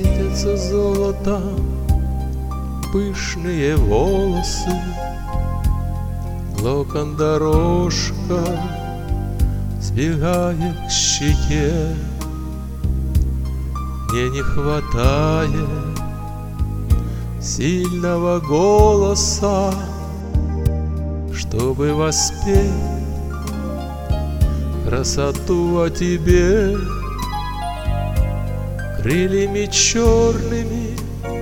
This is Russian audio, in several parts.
светятся золотом пышные волосы, локон дорожка сбегает к щеке. Мне не хватает сильного голоса, чтобы воспеть красоту о тебе. Крыльями черными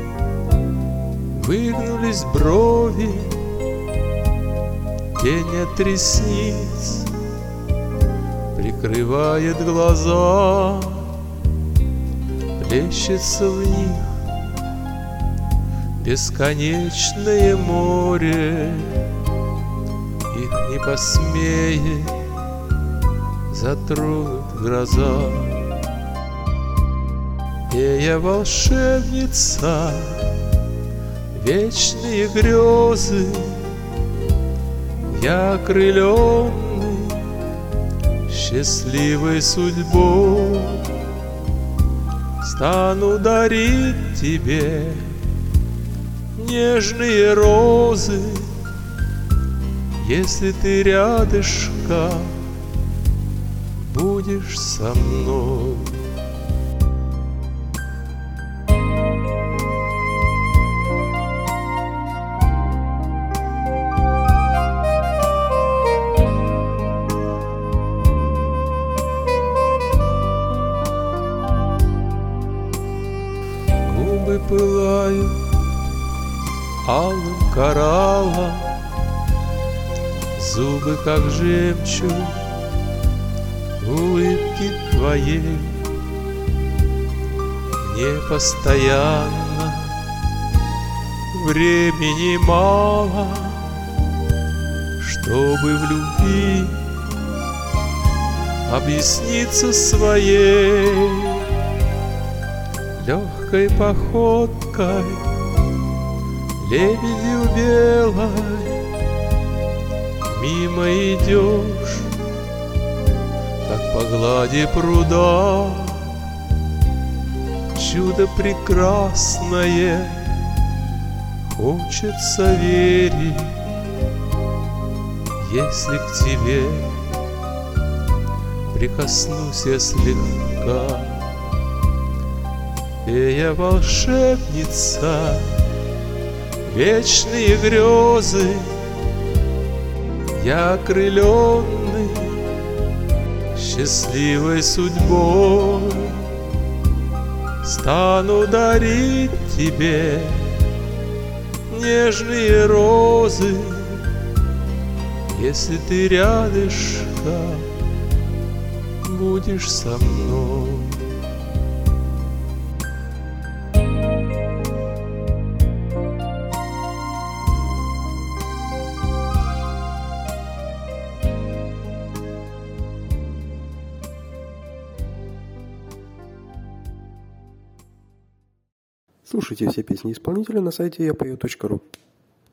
выгнулись брови, тень от ресниц прикрывает глаза, плещется в них бесконечное море. Их не посмеет затронуть гроза. Фея волшебница, вечные грезы, я окрыленный счастливой судьбой стану дарить тебе нежные розы, если ты рядышком будешь со мной. Губы пылают алым кораллом, зубы как жемчуг улыбки твоей. Мне постоянно времени мало, чтобы в любви объясниться своей. Легкой походкой лебедью белой мимо идешь, как по глади пруда. Чудо прекрасное, хочется верить, если к тебе прикоснусь я слегка. Фея волшебница, вечные грезы, я окрыленный счастливой судьбой стану дарить тебе нежные розы, если ты рядышком будешь со мной. Слушайте все песни исполнителя на сайте yapою.ru.